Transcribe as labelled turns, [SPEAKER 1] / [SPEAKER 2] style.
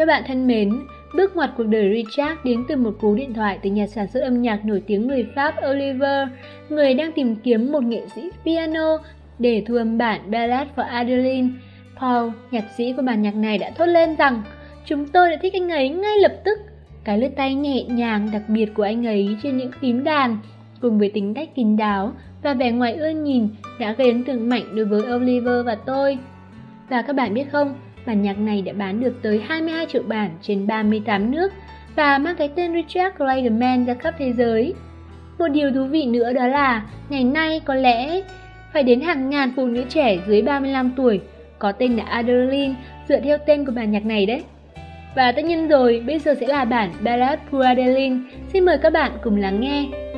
[SPEAKER 1] bạn thân mến, bước ngoặt cuộc đời Richard đến từ một cú điện thoại từ nhà sản xuất âm nhạc nổi tiếng người Pháp Oliver, người đang tìm kiếm một nghệ sĩ piano để thu âm bản Ballad for Adeline. Paul, nhạc sĩ của bản nhạc này đã thốt lên rằng, chúng tôi đã thích anh ấy ngay lập tức. Cái lướt tay nhẹ nhàng đặc biệt của anh ấy trên những phím đàn, cùng với tính cách kín đáo và vẻ ngoài ưa nhìn đã gây ấn tượng mạnh đối với Oliver và tôi. Và các bạn biết không, bản nhạc này đã bán được tới 22 triệu bản trên 38 nước và mang cái tên Richard Clayderman ra khắp thế giới. Một điều thú vị nữa đó là, ngày nay có lẽ phải đến hàng ngàn phụ nữ trẻ dưới 35 tuổi có tên là Adeline dựa theo tên của bản nhạc này đấy. Và tất nhiên rồi, bây giờ sẽ là bản Ballad for Adeline. Xin mời các bạn cùng lắng nghe.